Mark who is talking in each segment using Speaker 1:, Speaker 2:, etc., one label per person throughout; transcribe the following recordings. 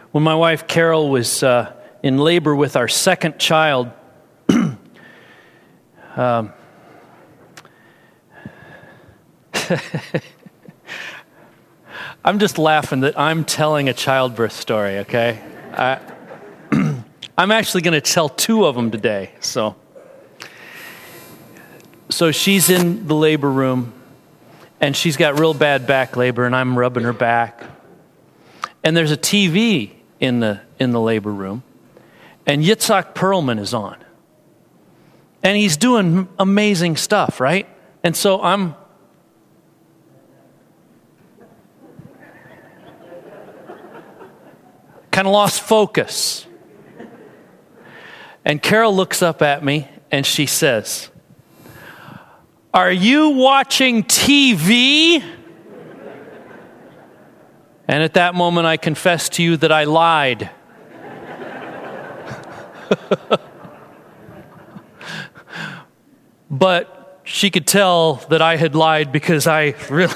Speaker 1: When my wife Carol was in labor with our second child, I'm just laughing that I'm telling a childbirth story, okay? I'm actually going to tell two of them today. So she's in the labor room, and she's got real bad back labor, and I'm rubbing her back. And there's a TV in the labor room, and Yitzhak Perlman is on. And he's doing amazing stuff, right? And so I'm kind of lost focus. And Carol looks up at me and she says, "Are you watching TV?" And at that moment I confess to you that I lied. But she could tell that I had lied because I really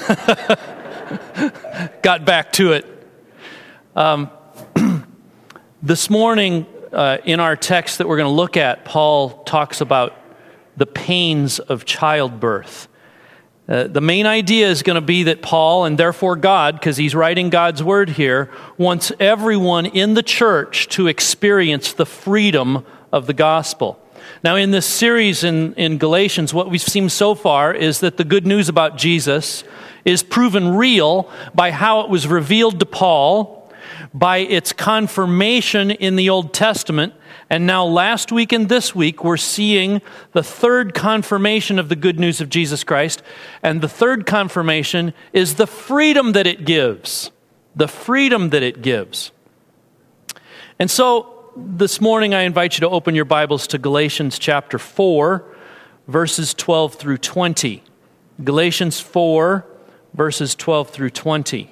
Speaker 1: got back to it. This morning, in our text that we're going to look at, Paul talks about the pains of childbirth. The main idea is going to be that Paul, and therefore God, because he's writing God's word here, wants everyone in the church to experience the freedom of the gospel. Now, in this series in Galatians, what we've seen so far is that the good news about Jesus is proven real by how it was revealed to Paul, by its confirmation in the Old Testament, and now last week and this week we're seeing the third confirmation of the good news of Jesus Christ, and the third confirmation is the freedom that it gives. The freedom that it gives. And so this morning I invite you to open your Bibles to Galatians chapter 4, verses 12 through 20. Galatians 4, verses 12 through 20.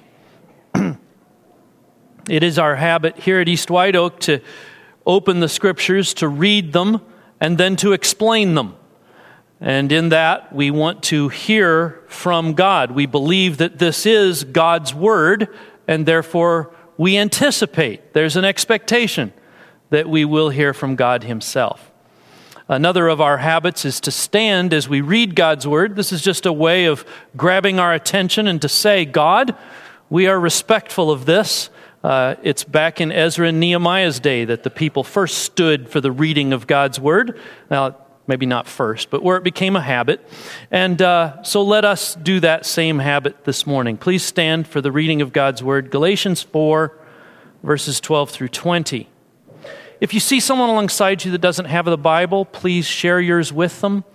Speaker 1: It is our habit here at East White Oak to open the Scriptures, to read them, and then to explain them. And in that, we want to hear from God. We believe that this is God's Word, and therefore we anticipate, there's an expectation that we will hear from God Himself. Another of our habits is to stand as we read God's Word. This is just a way of grabbing our attention and to say, God, we are respectful of this. It's back in Ezra and Nehemiah's day that the people first stood for the reading of God's Word. Now, maybe not first, but where it became a habit. And so let us do that same habit this morning. Please stand for the reading of God's Word. Galatians 4, verses 12 through 20. If you see someone alongside you that doesn't have the Bible, please share yours with them.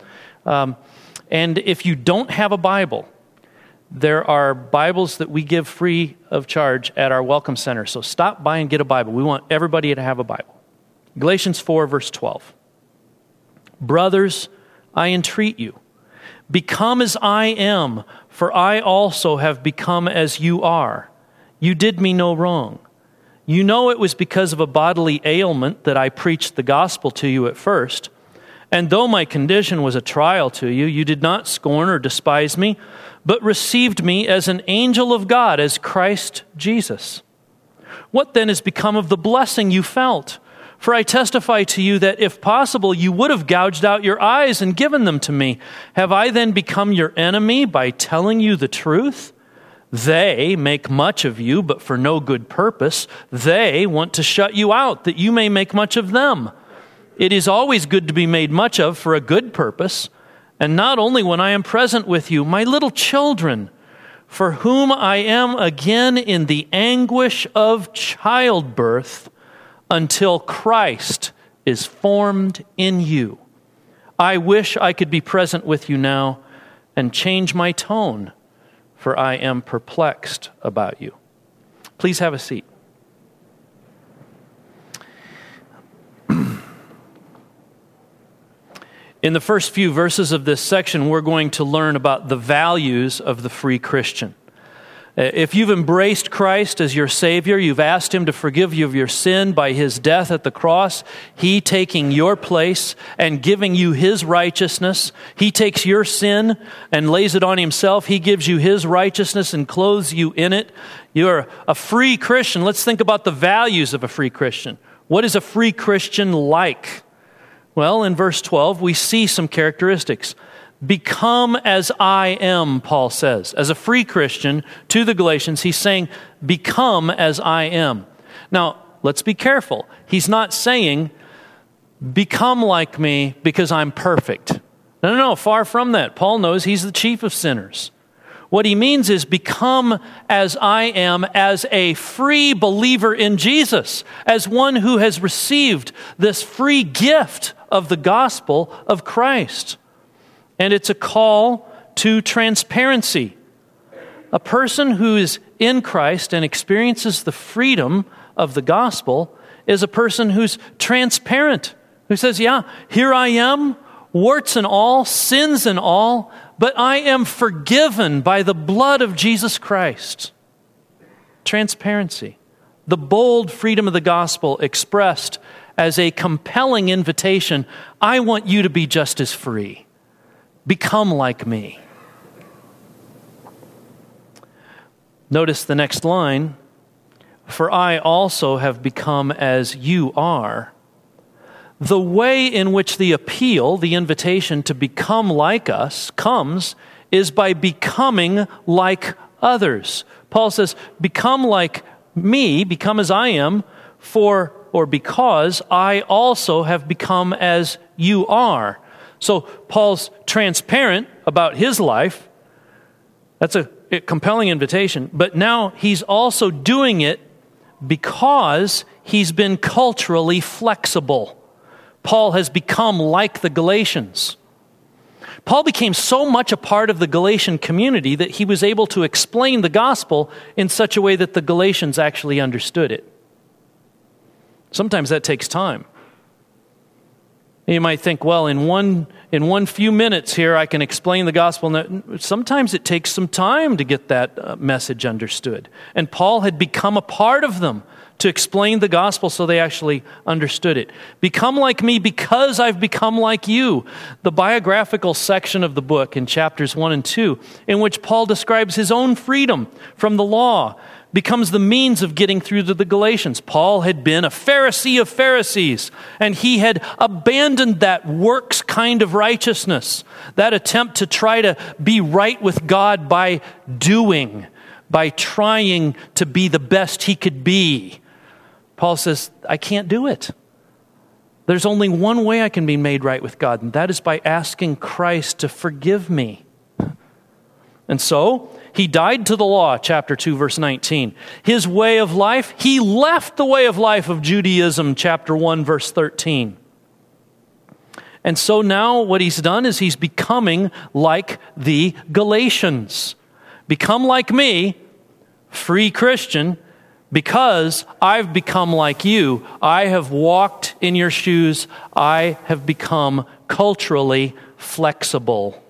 Speaker 1: And if you don't have a Bible, there are Bibles that we give free of charge at our Welcome Center. So stop by and get a Bible. We want everybody to have a Bible. Galatians 4, verse 12. Brothers, I entreat you, become as I am, for I also have become as you are. You did me no wrong. You know it was because of a bodily ailment that I preached the gospel to you at first. And though my condition was a trial to you, you did not scorn or despise me, but received me as an angel of God, as Christ Jesus. What then has become of the blessing you felt? For I testify to you that if possible, you would have gouged out your eyes and given them to me. Have I then become your enemy by telling you the truth? They make much of you, but for no good purpose. They want to shut you out, that you may make much of them. It is always good to be made much of for a good purpose, and not only when I am present with you, my little children, for whom I am again in the anguish of childbirth until Christ is formed in you. I wish I could be present with you now and change my tone, for I am perplexed about you. Please have a seat. In the first few verses of this section, we're going to learn about the values of the free Christian. If you've embraced Christ as your Savior, you've asked Him to forgive you of your sin by His death at the cross, He taking your place and giving you His righteousness. He takes your sin and lays it on Himself. He gives you His righteousness and clothes you in it. You're a free Christian. Let's think about the values of a free Christian. What is a free Christian like? Well, in verse 12, we see some characteristics. Become as I am, Paul says. As a free Christian to the Galatians, he's saying, become as I am. Now, let's be careful. He's not saying, become like me because I'm perfect. No, far from that. Paul knows he's the chief of sinners. What he means is become as I am as a free believer in Jesus, as one who has received this free gift of the gospel of Christ. And it's a call to transparency. A person who is in Christ and experiences the freedom of the gospel is a person who's transparent, who says, yeah, here I am, warts and all, sins and all, but I am forgiven by the blood of Jesus Christ. Transparency. The bold freedom of the gospel expressed as a compelling invitation. I want you to be just as free. Become like me. Notice the next line. For I also have become as you are. The way in which the appeal, the invitation to become like us, comes is by becoming like others. Paul says, become like me, become as I am, because I also have become as you are. So Paul's transparent about his life. That's a compelling invitation. But now he's also doing it because he's been culturally flexible. Paul has become like the Galatians. Paul became so much a part of the Galatian community that he was able to explain the gospel in such a way that the Galatians actually understood it. Sometimes that takes time. You might think, well, in one few minutes here, I can explain the gospel. Sometimes it takes some time to get that message understood. And Paul had become a part of them to explain the gospel so they actually understood it. Become like me because I've become like you. The biographical section of the book in chapters 1 and 2, in which Paul describes his own freedom from the law, becomes the means of getting through to the Galatians. Paul had been a Pharisee of Pharisees, and he had abandoned that works kind of righteousness, that attempt to try to be right with God by doing, by trying to be the best he could be. Paul says, I can't do it. There's only one way I can be made right with God, and that is by asking Christ to forgive me. And so, he died to the law, chapter 2, verse 19. His way of life, he left the way of life of Judaism, chapter 1, verse 13. And so now what he's done is he's becoming like the Galatians. Become like me, free Christian, because I've become like you. I have walked in your shoes. I have become culturally flexible.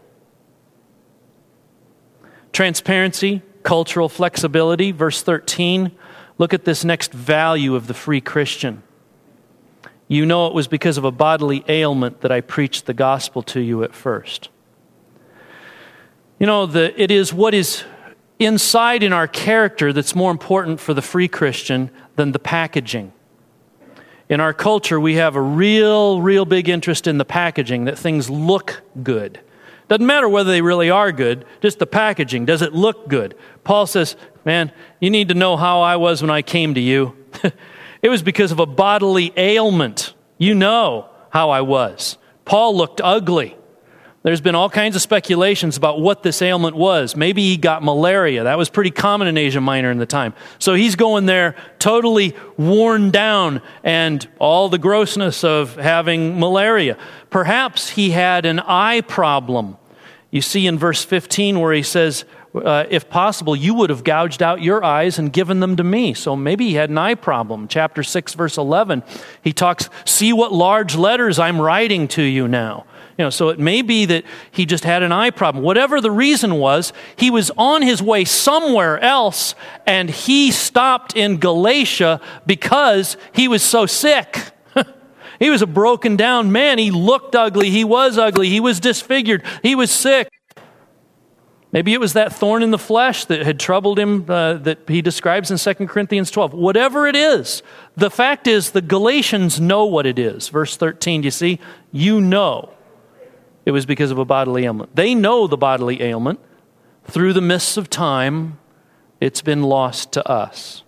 Speaker 1: Transparency, cultural flexibility, verse 13. Look at this next value of the free Christian. You know it was because of a bodily ailment that I preached the gospel to you at first. You know, it is what is inside in our character that's more important for the free Christian than the packaging. In our culture, we have a real big interest in the packaging, that things look good. Doesn't matter whether they really are good, just the packaging. Does it look good? Paul says, man, you need to know how I was when I came to you. It was because of a bodily ailment. You know how I was. Paul looked ugly. There's been all kinds of speculations about what this ailment was. Maybe he got malaria. That was pretty common in Asia Minor in the time. So he's going there totally worn down and all the grossness of having malaria. Perhaps he had an eye problem. You see in verse 15 where he says, if possible, you would have gouged out your eyes and given them to me. So maybe he had an eye problem. Chapter 6, verse 11, he talks, see what large letters I'm writing to you now. So it may be that he just had an eye problem. Whatever the reason was, he was on his way somewhere else, and he stopped in Galatia because he was so sick. He was a broken down man. He looked ugly. He was ugly. He was disfigured. He was sick. Maybe it was that thorn in the flesh that had troubled him that he describes in 2 Corinthians 12. Whatever it is, the fact is the Galatians know what it is. Verse 13, do you see? You know it was because of a bodily ailment. They know the bodily ailment. Through the mists of time, it's been lost to us.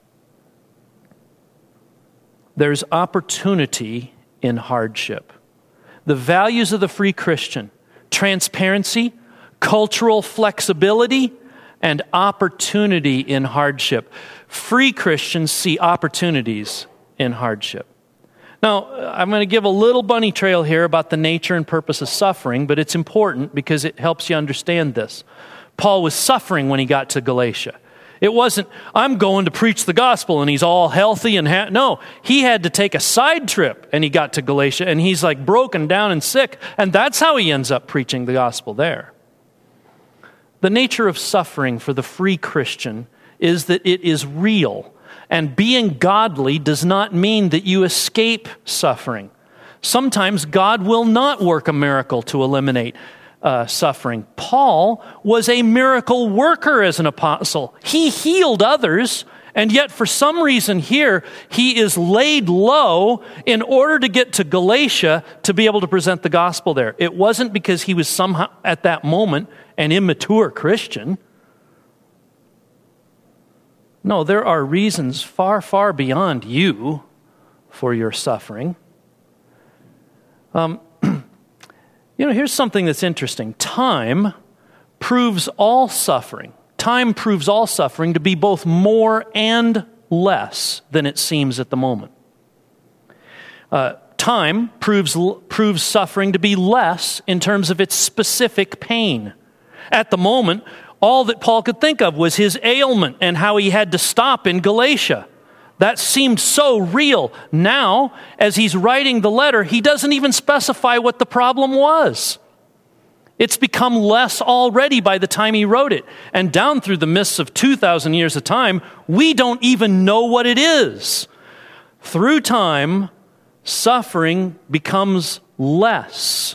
Speaker 1: There's opportunity in hardship. The values of the free Christian: transparency, cultural flexibility, and opportunity in hardship. Free Christians see opportunities in hardship. Now, I'm going to give a little bunny trail here about the nature and purpose of suffering, but it's important because it helps you understand this. Paul was suffering when he got to Galatia. It wasn't, I'm going to preach the gospel and he's all healthy and no, he had to take a side trip and he got to Galatia and he's like broken down and sick, and that's how he ends up preaching the gospel there. The nature of suffering for the free Christian is that it is real, and being godly does not mean that you escape suffering. Sometimes God will not work a miracle to eliminate suffering. Paul was a miracle worker as an apostle. He healed others, and yet for some reason here, he is laid low in order to get to Galatia to be able to present the gospel there. It wasn't because he was somehow at that moment an immature Christian. No, there are reasons far, far beyond you for your suffering. Here's something that's interesting. Time proves all suffering. Time proves all suffering to be both more and less than it seems at the moment. Time proves suffering to be less in terms of its specific pain. At the moment, all that Paul could think of was his ailment and how he had to stop in Galatia. That seemed so real. Now, as he's writing the letter, he doesn't even specify what the problem was. It's become less already by the time he wrote it. And down through the mists of 2,000 years of time, we don't even know what it is. Through time, suffering becomes less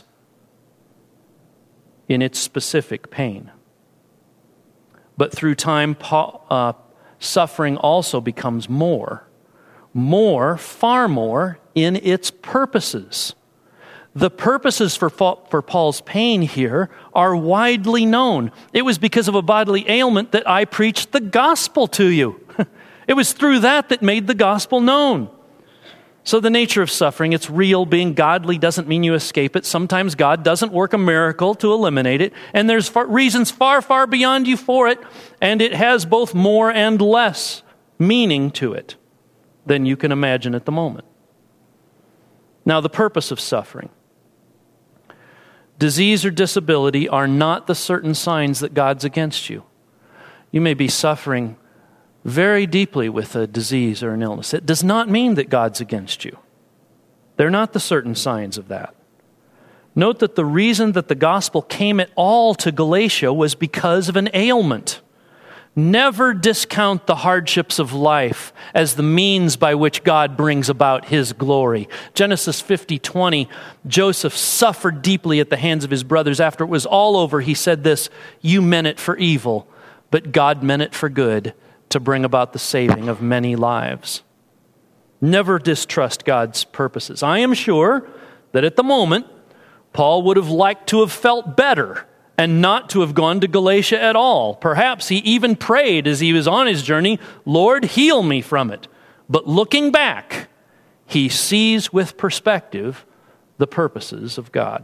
Speaker 1: in its specific pain. But through time, suffering also becomes more, far more in its purposes. The purposes for Paul's pain here are widely known. It was because of a bodily ailment that I preached the gospel to you. It was through that made the gospel known. So the nature of suffering, it's real. Being godly doesn't mean you escape it. Sometimes God doesn't work a miracle to eliminate it. And there's reasons far, far beyond you for it. And it has both more and less meaning to it than you can imagine at the moment. Now, the purpose of suffering. Disease or disability are not the certain signs that God's against you. You may be suffering very deeply with a disease or an illness. It does not mean that God's against you. They're not the certain signs of that. Note that the reason that the gospel came at all to Galatia was because of an ailment. Never discount the hardships of life as the means by which God brings about His glory. Genesis 50:20, Joseph suffered deeply at the hands of his brothers. After it was all over, he said this, "You meant it for evil, but God meant it for good, to bring about the saving of many lives." Never distrust God's purposes. I am sure that at the moment, Paul would have liked to have felt better and not to have gone to Galatia at all. Perhaps he even prayed as he was on his journey, "Lord, heal me from it." But looking back, he sees with perspective the purposes of God.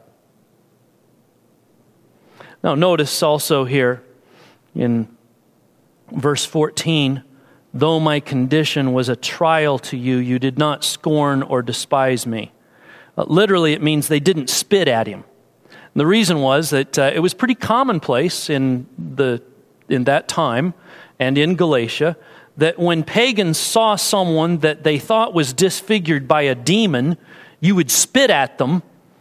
Speaker 1: Now notice also here in Verse 14, "Though my condition was a trial to you, you did not scorn or despise me." Literally, it means they didn't spit at him. And the reason was that it was pretty commonplace in that time and in Galatia that when pagans saw someone that they thought was disfigured by a demon, you would spit at them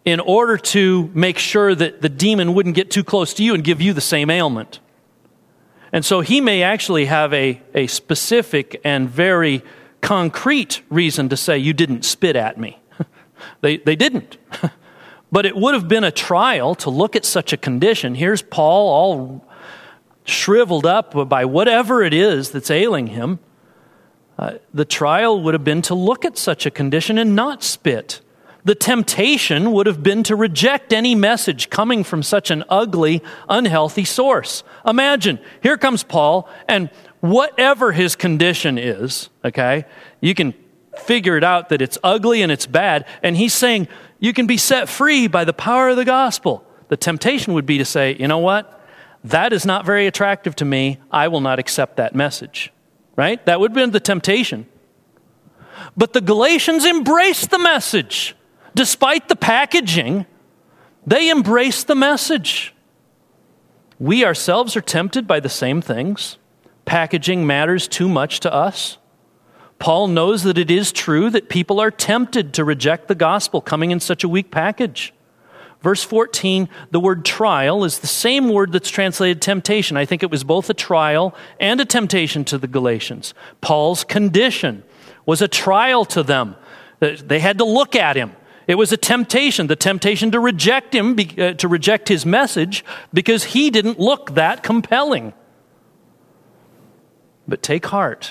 Speaker 1: in order to make sure that the demon wouldn't get too close to you and give you the same ailment. And so he may actually have a specific and very concrete reason to say, you didn't spit at me. They didn't. But it would have been a trial to look at such a condition. Here's Paul all shriveled up by whatever it is that's ailing him. The trial would have been to look at such a condition and not spit. The temptation would have been to reject any message coming from such an ugly, unhealthy source. Imagine, here comes Paul, and whatever his condition is, okay, you can figure it out that it's ugly and it's bad, and he's saying, you can be set free by the power of the gospel. The temptation would be to say, you know what? That is not very attractive to me. I will not accept that message. Right? That would have been the temptation. But the Galatians embraced the message. Despite the packaging, they embraced the message. We ourselves are tempted by the same things. Packaging matters too much to us. Paul knows that it is true that people are tempted to reject the gospel coming in such a weak package. Verse 14, the word trial is the same word that's translated temptation. I think it was both a trial and a temptation to the Galatians. Paul's condition was a trial to them. They had to look at him. It was a temptation, the temptation to reject him, to reject his message, because he didn't look that compelling. But take heart.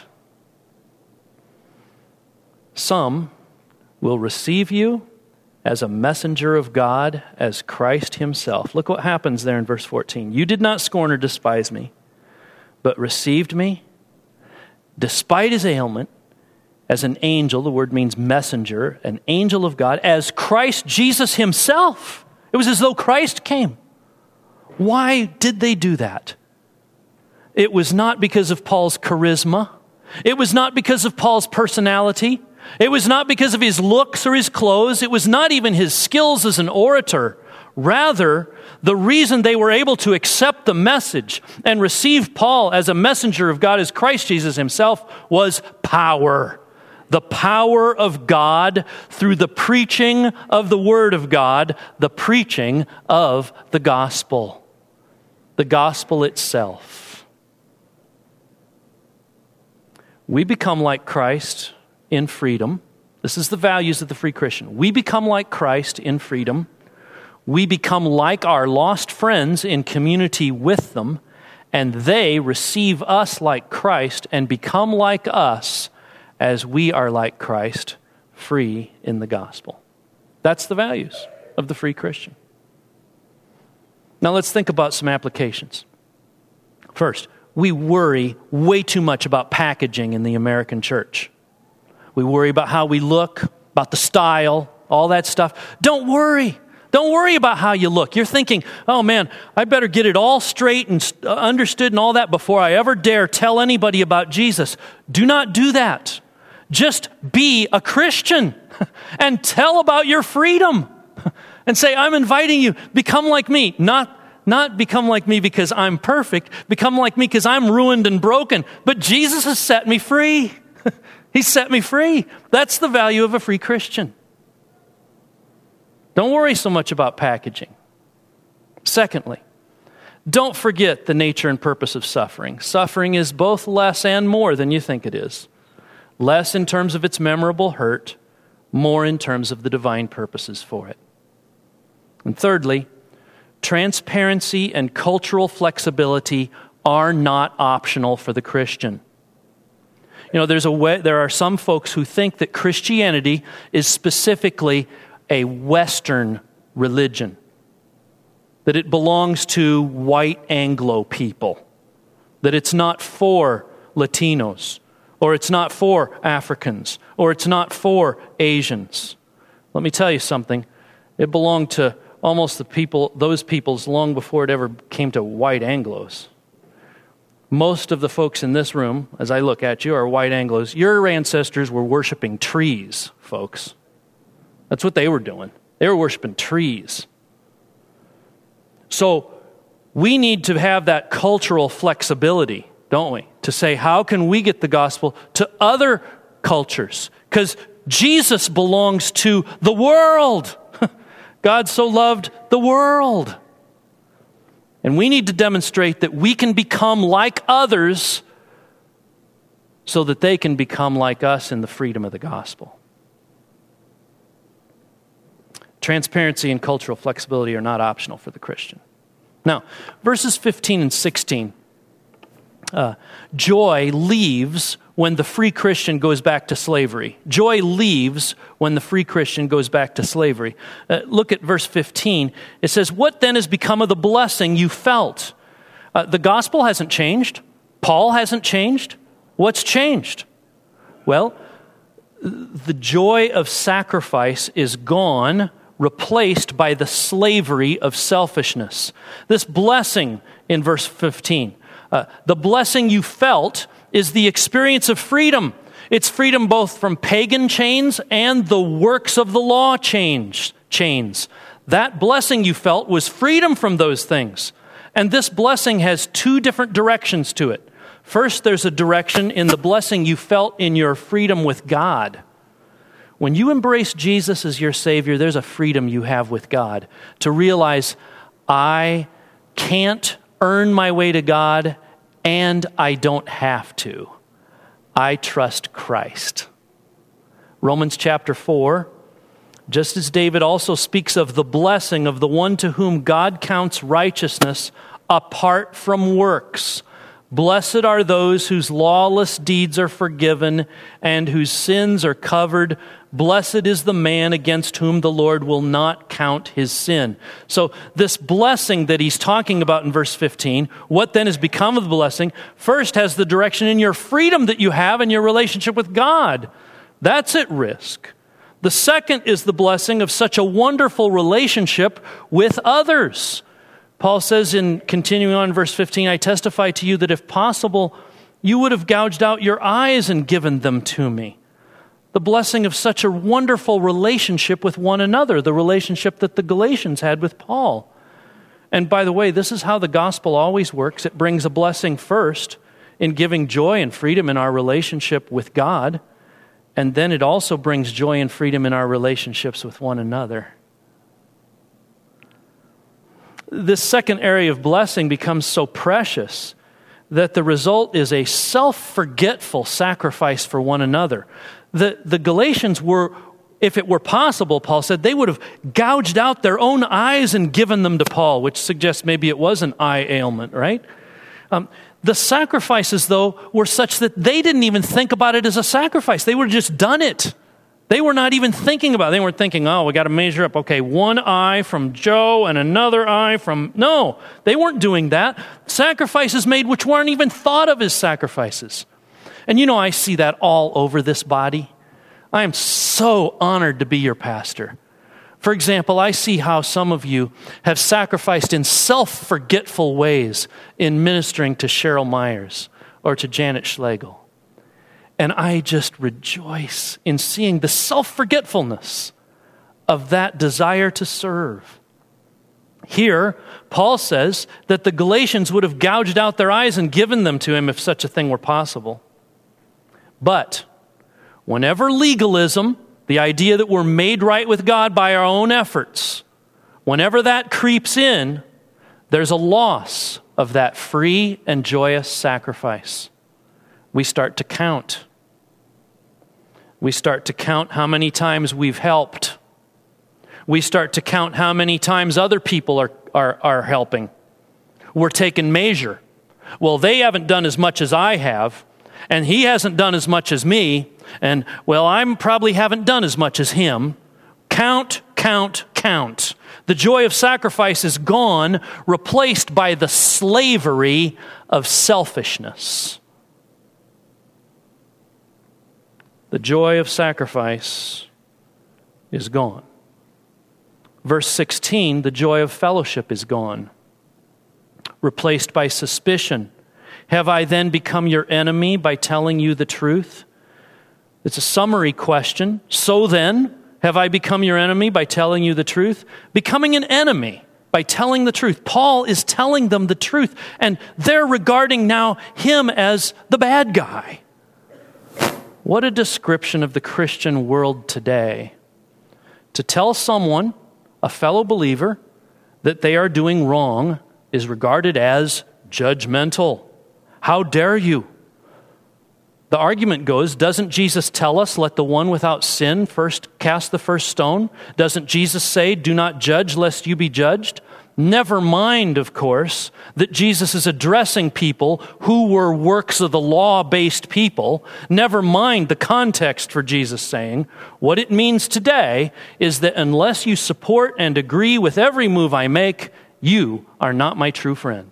Speaker 1: Some will receive you as a messenger of God, as Christ himself. Look what happens there in verse 14. You did not scorn or despise me, but received me, despite his ailment, as an angel. The word means messenger, an angel of God, as Christ Jesus himself. It was as though Christ came. Why did they do that? It was not because of Paul's charisma. It was not because of Paul's personality. It was not because of his looks or his clothes. It was not even his skills as an orator. Rather, the reason they were able to accept the message and receive Paul as a messenger of God, as Christ Jesus himself, was power. The power of God through the preaching of the Word of God, the preaching of the gospel. The gospel itself. We become like Christ in freedom. This is the values of the free Christian. We become like Christ in freedom. We become like our lost friends in community with them, and they receive us like Christ and become like us as we are like Christ, free in the gospel. That's the values of the free Christian. Now let's think about some applications. First, we worry way too much about packaging in the American church. We worry about how we look, about the style, all that stuff. Don't worry. Don't worry about how you look. You're thinking, oh man, I better get it all straight and understood and all that before I ever dare tell anybody about Jesus. Do not do that. Just be a Christian and tell about your freedom and say, I'm inviting you, become like me. Not become like me because I'm perfect, become like me because I'm ruined and broken. But Jesus has set me free. He set me free. That's the value of a free Christian. Don't worry so much about packaging. Secondly, don't forget the nature and purpose of suffering. Suffering is both less and more than you think it is. Less in terms of its memorable hurt, more in terms of the divine purposes for it. And thirdly, transparency and cultural flexibility are not optional for the Christian. You know, there are some folks who think that Christianity is specifically a Western religion, that it belongs to white Anglo people, that it's not for Latinos, or it's not for Africans, or it's not for Asians. Let me tell you something. It belonged to almost those peoples long before it ever came to white Anglos. Most of the folks in this room, as I look at you, are white Anglos. Your ancestors were worshiping trees, folks. That's what they were doing. They were worshiping trees. So we need to have that cultural flexibility, don't we? To say, how can we get the gospel to other cultures? Because Jesus belongs to the world. God so loved the world. And we need to demonstrate that we can become like others so that they can become like us in the freedom of the gospel. Transparency and cultural flexibility are not optional for the Christian. Now, verses 15 and 16. Joy leaves when the free Christian goes back to slavery. Joy leaves when the free Christian goes back to slavery. Look at verse 15. It says, "What then has become of the blessing you felt?" The gospel hasn't changed. Paul hasn't changed. What's changed? Well, the joy of sacrifice is gone, replaced by the slavery of selfishness. This blessing in verse 15, the blessing you felt is the experience of freedom. It's freedom both from pagan chains and the works of the law chains. That blessing you felt was freedom from those things. And this blessing has two different directions to it. First, there's a direction in the blessing you felt in your freedom with God. When you embrace Jesus as your Savior, there's a freedom you have with God to realize, I can't earn my way to God, and I don't have to. I trust Christ. Romans chapter 4, just as David also speaks of the blessing of the one to whom God counts righteousness apart from works. Blessed are those whose lawless deeds are forgiven and whose sins are covered. Blessed is the man against whom the Lord will not count his sin. So this blessing that he's talking about in verse 15, what then has become of the blessing, first has the direction in your freedom that you have in your relationship with God. That's at risk. The second is the blessing of such a wonderful relationship with others. Paul says in continuing on in verse 15, I testify to you that if possible, you would have gouged out your eyes and given them to me. The blessing of such a wonderful relationship with one another, the relationship that the Galatians had with Paul. And by the way, this is how the gospel always works. It brings a blessing first in giving joy and freedom in our relationship with God. And then it also brings joy and freedom in our relationships with one another. This second area of blessing becomes so precious that the result is a self-forgetful sacrifice for one another. The Galatians were, if it were possible, Paul said, they would have gouged out their own eyes and given them to Paul, which suggests maybe it was an eye ailment, right? The sacrifices, though, were such that they didn't even think about it as a sacrifice. They would have just done it. They were not even thinking about it. They weren't thinking, oh, we got to measure up. Okay, one eye from Joe and another eye from... No, they weren't doing that. Sacrifices made which weren't even thought of as sacrifices. And you know, I see that all over this body. I am so honored to be your pastor. For example, I see how some of you have sacrificed in self-forgetful ways in ministering to Cheryl Myers or to Janet Schlegel. And I just rejoice in seeing the self-forgetfulness of that desire to serve. Here, Paul says that the Galatians would have gouged out their eyes and given them to him if such a thing were possible. But whenever legalism, the idea that we're made right with God by our own efforts, whenever that creeps in, there's a loss of that free and joyous sacrifice. We start to count. We start to count how many times we've helped. We start to count how many times other people are helping. We're taking measure. Well, they haven't done as much as I have, and he hasn't done as much as me, and, well, I probably haven't done as much as him. Count, count, count. The joy of sacrifice is gone, replaced by the slavery of selfishness. The joy of sacrifice is gone. Verse 16, the joy of fellowship is gone, replaced by suspicion. Have I then become your enemy by telling you the truth? It's a summary question. So then, have I become your enemy by telling you the truth? Becoming an enemy by telling the truth. Paul is telling them the truth, and they're regarding now him as the bad guy. What a description of the Christian world today. To tell someone a fellow believer that they are doing wrong is regarded as judgmental. How dare you? The argument goes, doesn't Jesus tell us, let the one without sin first cast the first stone? Doesn't Jesus say, do not judge lest you be judged? Never mind, of course, that Jesus is addressing people who were works of the law-based people. Never mind the context for Jesus saying, what it means today is that unless you support and agree with every move I make, you are not my true friend.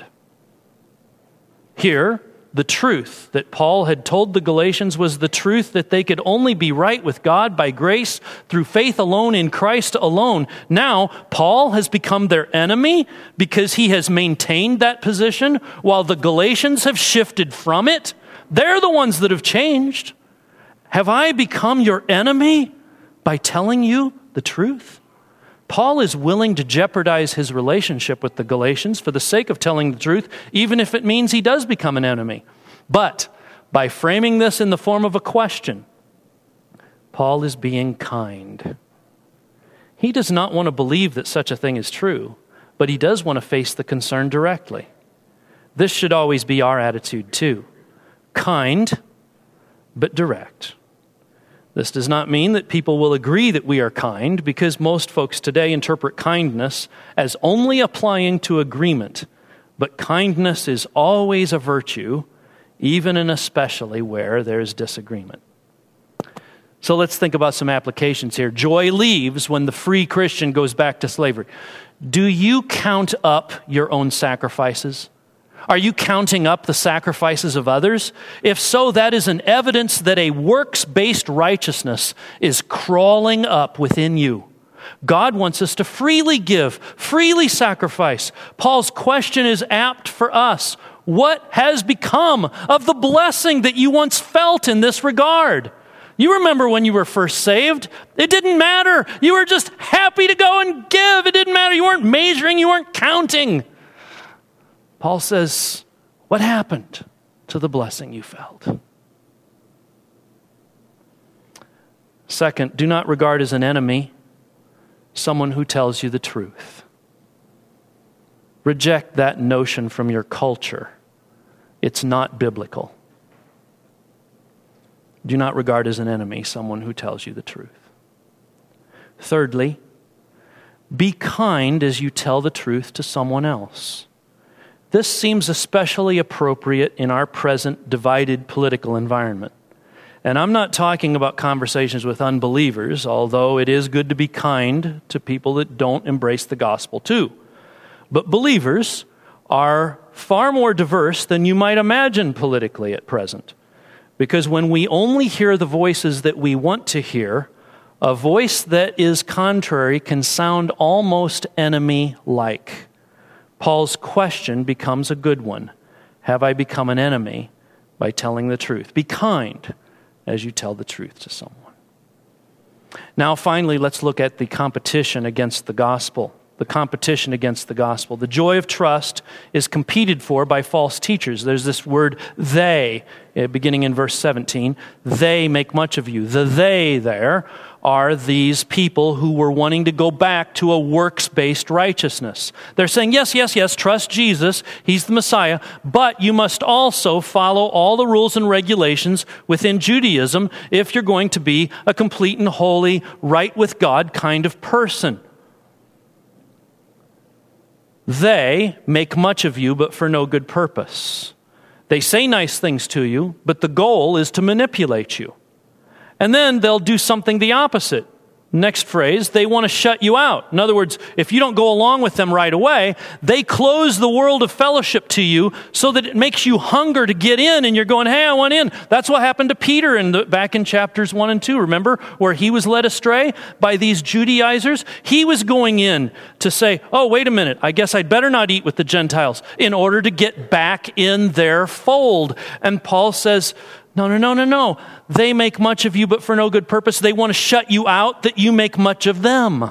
Speaker 1: Here, the truth that Paul had told the Galatians was the truth that they could only be right with God by grace through faith alone in Christ alone. Now, Paul has become their enemy because he has maintained that position while the Galatians have shifted from it. They're the ones that have changed. Have I become your enemy by telling you the truth? Paul is willing to jeopardize his relationship with the Galatians for the sake of telling the truth, even if it means he does become an enemy. But by framing this in the form of a question, Paul is being kind. He does not want to believe that such a thing is true, but he does want to face the concern directly. This should always be our attitude too. Kind, but direct. This does not mean that people will agree that we are kind, because most folks today interpret kindness as only applying to agreement. But kindness is always a virtue, even and especially where there is disagreement. So let's think about some applications here. Joy leaves when the free Christian goes back to slavery. Do you count up your own sacrifices? Are you counting up the sacrifices of others? If so, that is an evidence that a works-based righteousness is crawling up within you. God wants us to freely give, freely sacrifice. Paul's question is apt for us. What has become of the blessing that you once felt in this regard? You remember when you were first saved? It didn't matter. You were just happy to go and give. It didn't matter. You weren't measuring. You weren't counting. Paul says, what happened to the blessing you felt? Second, do not regard as an enemy someone who tells you the truth. Reject that notion from your culture. It's not biblical. Do not regard as an enemy someone who tells you the truth. Thirdly, be kind as you tell the truth to someone else. This seems especially appropriate in our present divided political environment. And I'm not talking about conversations with unbelievers, although it is good to be kind to people that don't embrace the gospel too. But believers are far more diverse than you might imagine politically at present. Because when we only hear the voices that we want to hear, a voice that is contrary can sound almost enemy-like. Paul's question becomes a good one. Have I become an enemy by telling the truth? Be kind as you tell the truth to someone. Now, finally, let's look at the competition against the gospel. The competition against the gospel. The joy of trust is competed for by false teachers. There's this word they, beginning in verse 17. They make much of you. The they there are these people who were wanting to go back to a works-based righteousness. They're saying, yes, trust Jesus. He's the Messiah. But you must also follow all the rules and regulations within Judaism if you're going to be a complete and holy, right with God kind of person. They make much of you, but for no good purpose. They say nice things to you, but the goal is to manipulate you. And then they'll do something the opposite. Next phrase, they want to shut you out. In other words, if you don't go along with them right away, they close the world of fellowship to you so that it makes you hunger to get in, and you're going, hey, I want in. That's what happened to Peter back in chapters 1 and 2. Remember where he was led astray by these Judaizers? He was going in to say, oh, wait a minute, I guess I'd better not eat with the Gentiles in order to get back in their fold. And Paul says, No. They make much of you, but for no good purpose. They want to shut you out that you make much of them.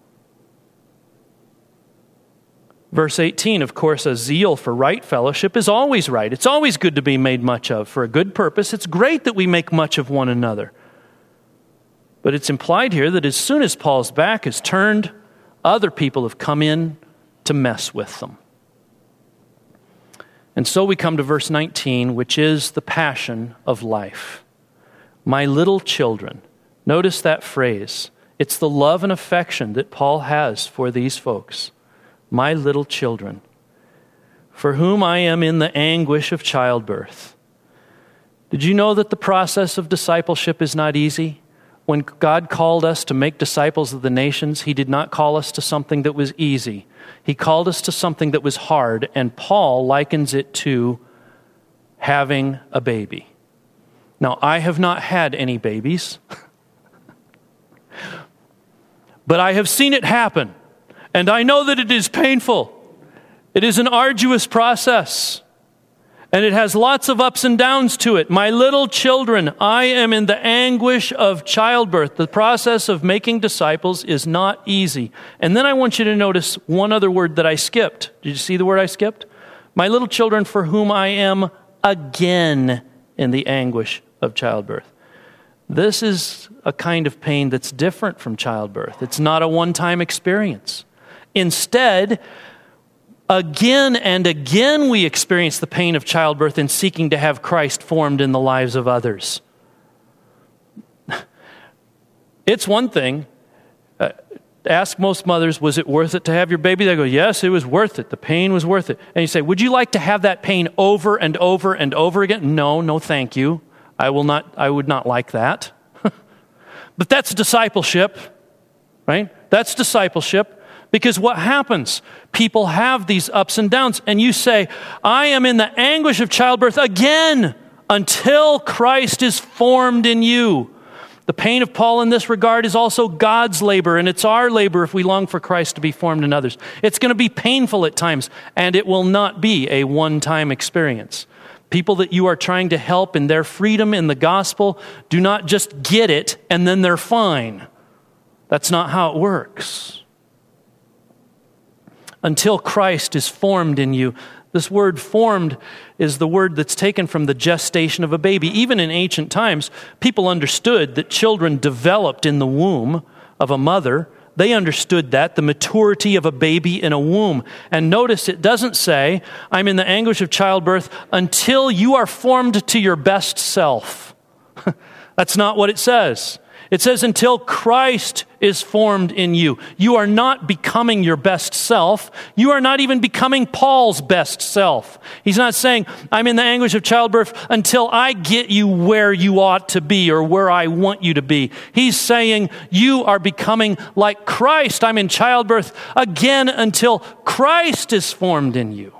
Speaker 1: Verse 18, of course, a zeal for right fellowship is always right. It's always good to be made much of for a good purpose. It's great that we make much of one another. But it's implied here that as soon as Paul's back is turned, other people have come in to mess with them. And so we come to verse 19, which is the passion of life. My little children. Notice that phrase. It's the love and affection that Paul has for these folks. My little children, for whom I am in the anguish of childbirth. Did you know that the process of discipleship is not easy? When God called us to make disciples of the nations, He did not call us to something that was easy. He called us to something that was hard, and Paul likens it to having a baby. Now, I have not had any babies, but I have seen it happen, and I know that it is painful. It is an arduous process. And it has lots of ups and downs to it. My little children, I am in the anguish of childbirth. The process of making disciples is not easy. And then I want you to notice one other word that I skipped. Did you see the word I skipped? My little children, for whom I am again in the anguish of childbirth. This is a kind of pain that's different from childbirth. It's not a one-time experience. Instead, again and again we experience the pain of childbirth in seeking to have Christ formed in the lives of others. It's one thing. Ask most mothers, was it worth it to have your baby? They go, yes, it was worth it. The pain was worth it. And you say, would you like to have that pain over and over and over again? No, thank you. I would not like that. But that's discipleship, right? That's discipleship. Because what happens? People have these ups and downs, and you say, I am in the anguish of childbirth again until Christ is formed in you. The pain of Paul in this regard is also God's labor, and it's our labor if we long for Christ to be formed in others. It's going to be painful at times, and it will not be a one-time experience. People that you are trying to help in their freedom in the gospel do not just get it and then they're fine. That's not how it works. Until Christ is formed in you. This word formed is the word that's taken from the gestation of a baby. Even in ancient times, people understood that children developed in the womb of a mother. They understood that, the maturity of a baby in a womb. And notice it doesn't say, I'm in the anguish of childbirth until you are formed to your best self. That's not what it says. It says until Christ is formed in you. You are not becoming your best self. You are not even becoming Paul's best self. He's not saying, I'm in the anguish of childbirth until I get you where you ought to be or where I want you to be. He's saying you are becoming like Christ. I'm in childbirth again until Christ is formed in you.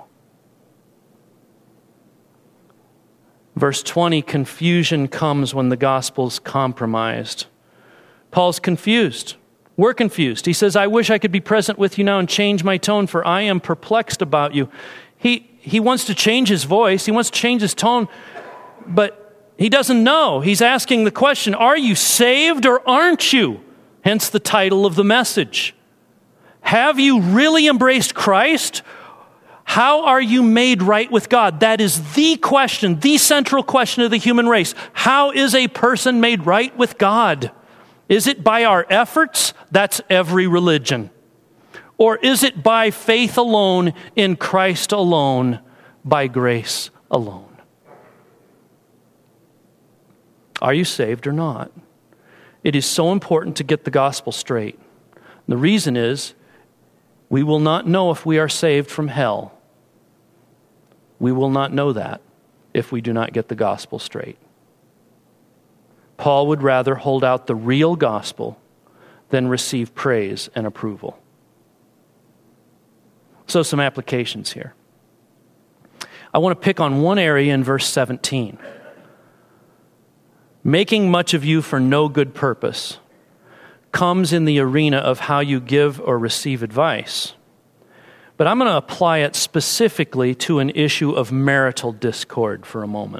Speaker 1: Verse 20, confusion comes when the gospel's compromised. Paul's confused. We're confused. He says, I wish I could be present with you now and change my tone, for I am perplexed about you. He wants to change his voice. He wants to change his tone, but he doesn't know. He's asking the question, are you saved or aren't you? Hence the title of the message. Have you really embraced Christ? How are you made right with God? That is the question, the central question of the human race. How is a person made right with God? Is it by our efforts? That's every religion. Or is it by faith alone, in Christ alone, by grace alone? Are you saved or not? It is so important to get the gospel straight. The reason is, we will not know if we are saved from hell. We will not know that if we do not get the gospel straight. Paul would rather hold out the real gospel than receive praise and approval. So some applications here. I want to pick on one area in verse 17. Making much of you for no good purpose comes in the arena of how you give or receive advice. But I'm going to apply it specifically to an issue of marital discord for a moment.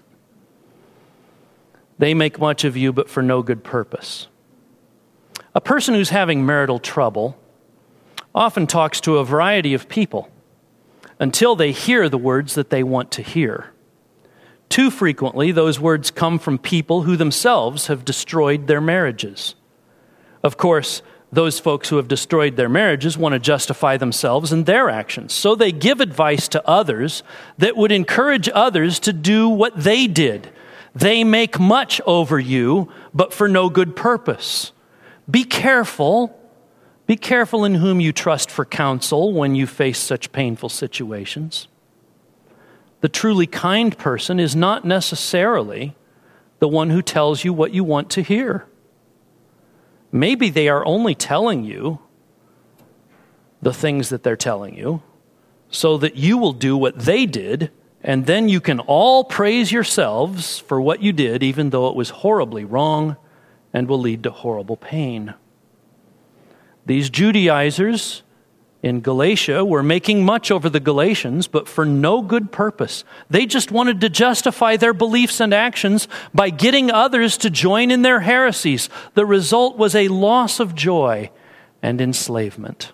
Speaker 1: They make much of you, but for no good purpose. A person who's having marital trouble often talks to a variety of people until they hear the words that they want to hear. Too frequently, those words come from people who themselves have destroyed their marriages. Of course, those folks who have destroyed their marriages want to justify themselves and their actions. So they give advice to others that would encourage others to do what they did. They make much over you, but for no good purpose. Be careful. Be careful in whom you trust for counsel when you face such painful situations. The truly kind person is not necessarily the one who tells you what you want to hear. Maybe they are only telling you the things that they're telling you so that you will do what they did, and then you can all praise yourselves for what you did, even though it was horribly wrong and will lead to horrible pain. These Judaizers in Galatia were making much over the Galatians, but for no good purpose. They just wanted to justify their beliefs and actions by getting others to join in their heresies. The result was a loss of joy and enslavement.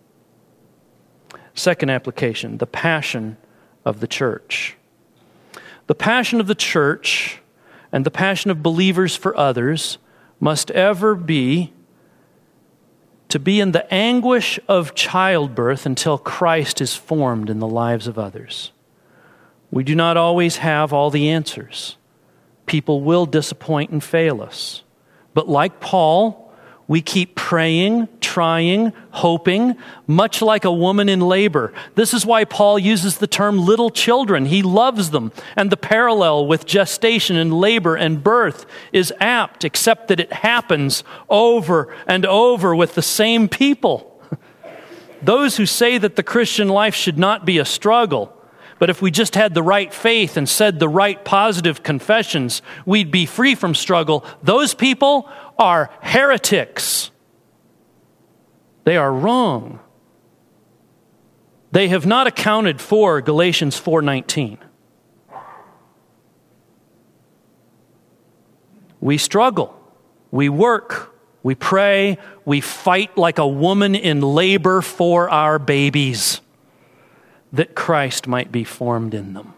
Speaker 1: Second application, the passion of the church. The passion of the church and the passion of believers for others must ever be to be in the anguish of childbirth until Christ is formed in the lives of others. We do not always have all the answers. People will disappoint and fail us. But like Paul, we keep praying, trying, hoping, much like a woman in labor. This is why Paul uses the term little children. He loves them. And the parallel with gestation and labor and birth is apt, except that it happens over and over with the same people. Those who say that the Christian life should not be a struggle, but if we just had the right faith and said the right positive confessions, we'd be free from struggle. Those people are heretics. They are wrong. They have not accounted for Galatians 4:19. We struggle. We work. We pray. We fight like a woman in labor for our babies, that Christ might be formed in them.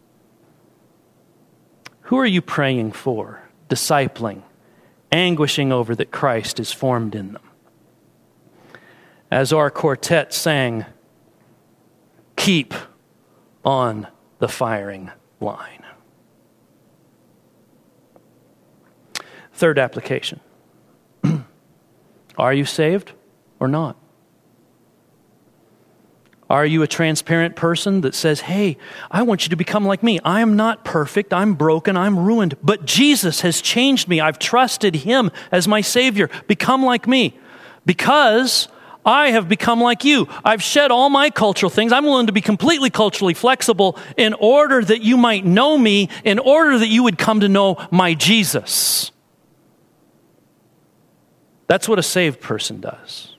Speaker 1: Who are you praying for, discipling, anguishing over that Christ is formed in them? As our quartet sang, keep on the firing line. Third application. Are you saved or not? Are you a transparent person that says, hey, I want you to become like me. I am not perfect. I'm broken. I'm ruined. But Jesus has changed me. I've trusted Him as my Savior. Become like me. Because I have become like you. I've shed all my cultural things. I'm willing to be completely culturally flexible in order that you might know me, in order that you would come to know my Jesus. That's what a saved person does.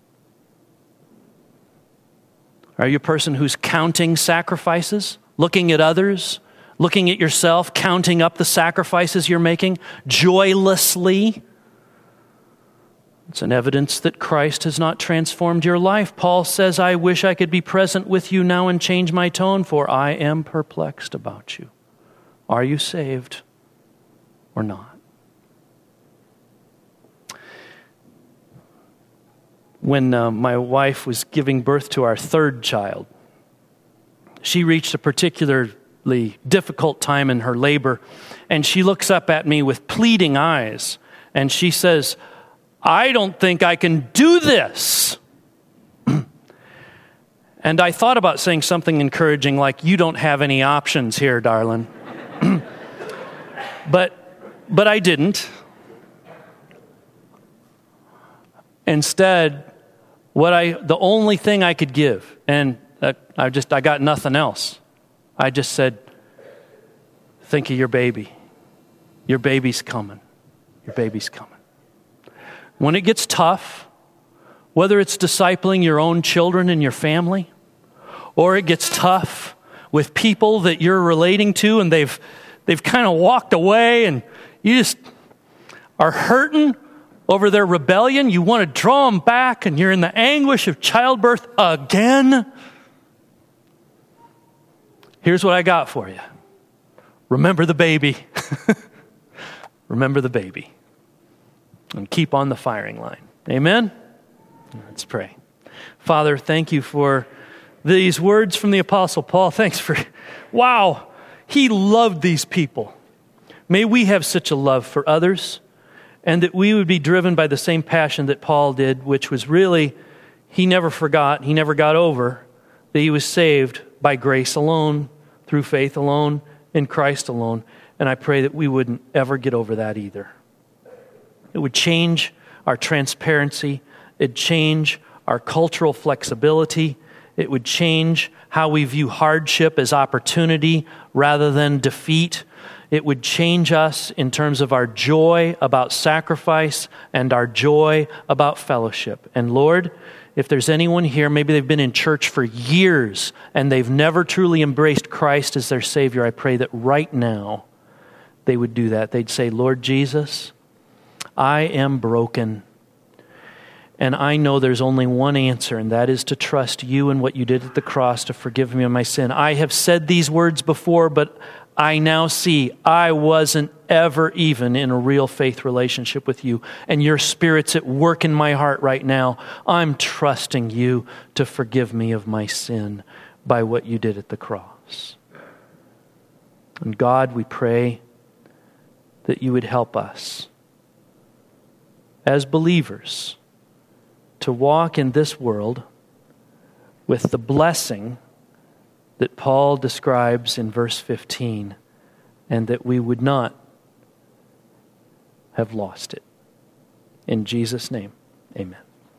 Speaker 1: Are you a person who's counting sacrifices, looking at others, looking at yourself, counting up the sacrifices you're making joylessly? It's an evidence that Christ has not transformed your life. Paul says, I wish I could be present with you now and change my tone, for I am perplexed about you. Are you saved or not? When my wife was giving birth to our third child, she reached a particularly difficult time in her labor, and she looks up at me with pleading eyes, and she says, I don't think I can do this. And I thought about saying something encouraging like, you don't have any options here, darling. But I didn't. Instead, the only thing I could give, and I got nothing else. I just said, think of your baby. Your baby's coming. Your baby's coming. When it gets tough, whether it's discipling your own children and your family, or it gets tough with people that you're relating to and they've kind of walked away and you just are hurting over their rebellion, you want to draw them back and you're in the anguish of childbirth again. Here's what I got for you. Remember the baby. Remember the baby. And keep on the firing line. Amen? Let's pray. Father, thank you for these words from the Apostle Paul. Thanks for, wow, he loved these people. May we have such a love for others, and that we would be driven by the same passion that Paul did, which was really, he never forgot, he never got over that he was saved by grace alone, through faith alone, in Christ alone. And I pray that we wouldn't ever get over that either. It would change our transparency. It'd change our cultural flexibility. It would change how we view hardship as opportunity rather than defeat. It would change us in terms of our joy about sacrifice and our joy about fellowship. And Lord, if there's anyone here, maybe they've been in church for years and they've never truly embraced Christ as their Savior, I pray that right now they would do that. They'd say, Lord Jesus, I am broken. And I know there's only one answer, and that is to trust you and what you did at the cross to forgive me of my sin. I have said these words before, but I now see I wasn't ever even in a real faith relationship with you, and your Spirit's at work in my heart right now. I'm trusting you to forgive me of my sin by what you did at the cross. And God, we pray that you would help us as believers to walk in this world with the blessing that Paul describes in verse 15, and that we would not have lost it. In Jesus' name, amen.